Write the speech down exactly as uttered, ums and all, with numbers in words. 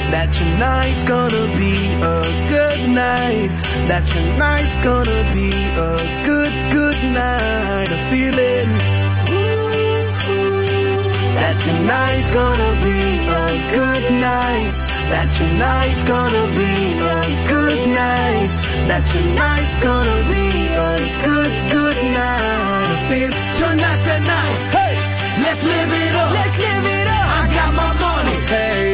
that tonight's gonna be a good night, that tonight's gonna be a good, good night. I'm feeling that tonight's gonna be a good night, that tonight's gonna be a good night, that tonight's gonna be a good, good night. I feel tonight's the night. Hey, let's live it up. Let's live it up.